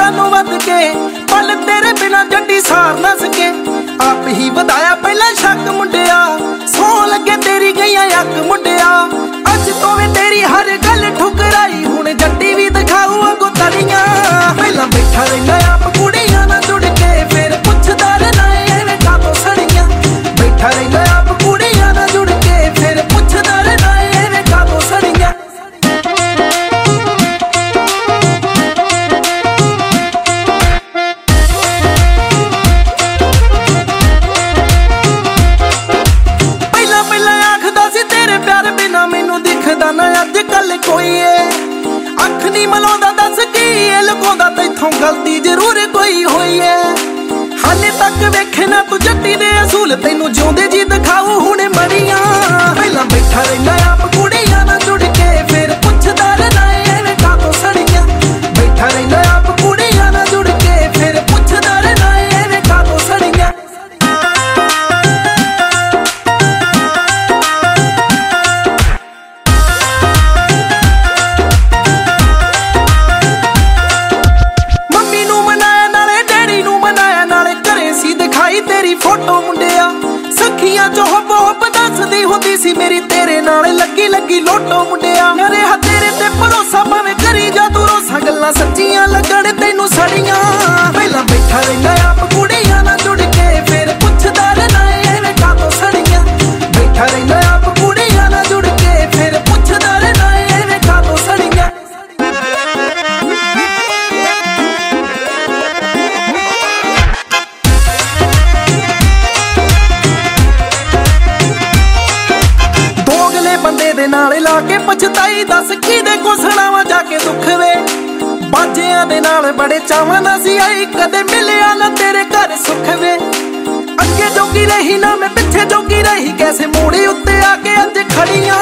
जानों वध के पल तेरे बिना जड्डी सार ना सके। आप ही बताया पहला शक मुंडिया, सौ लगे तेरी गईया अक मुंडिया। अज तो वे तेरी हर गल ठुकराई, हुण जड्डी भी दिखाऊ अगो तड़ियां। पहला बैठा रहिंदा आप कुड़ियां ना जुड़ के, फिर पुछदा रहना एवें कातों सड़ियां। बैठा रहिंदा आप कुड़ियां ना जुड़ के, फिर पुछदा रहना एवें कातों सड़ियां। ना अज कल कोई है अख नहीं मलाउंदा, दस की लुकाउंदा तैथों गलती जरूर कोई होई है। हाले तक वेखे ना तू जट्टी दे असूल, तैनू जिउंदे जी दिखाऊ हुणे मरियां। पहला बैठा रहिंदा आप कुड़ियां ना जुड़ के, फिर पुछदा रहना एवें कातों सड़ियां। बैठा रहिंदा आप कुड़ियां ना जुड़ के, फिर पुछदा रहना एवें कातों सड़ियां। तेरी फोटो मुंडिया सखियां चो होप दसदी हुंदी सी, मेरी तेरे नाल लगी लगी लोटो मुंडिया। मेरे हा तेरे ते भरोसा भावें करी जा तू रोसा, गल्लां सच्चियां लगण तैनू सड़ियां। पहला बैठा रहिंदा आप कुड़ियां ना जुड़ के, फिर पुछदा रहना एवें कातों सड़ियां। बैठा रहिंदा आप कुड़ियां ना जुड़ के, फिर पुछदा रहना एवें कातों सड़ियां। बंदे दे नाल लाके पछताई, दस किदे को सुणावां जाके दुख वे। बाजियां दे नाल बड़े चावां नाल सी आई, कदे मिलिया ना तेरे घर सुख वे। अगे जोगी रही ना मैं पिछे जोगी रही, कैसे मोड़ी उत्ते आके अज खड़ियां।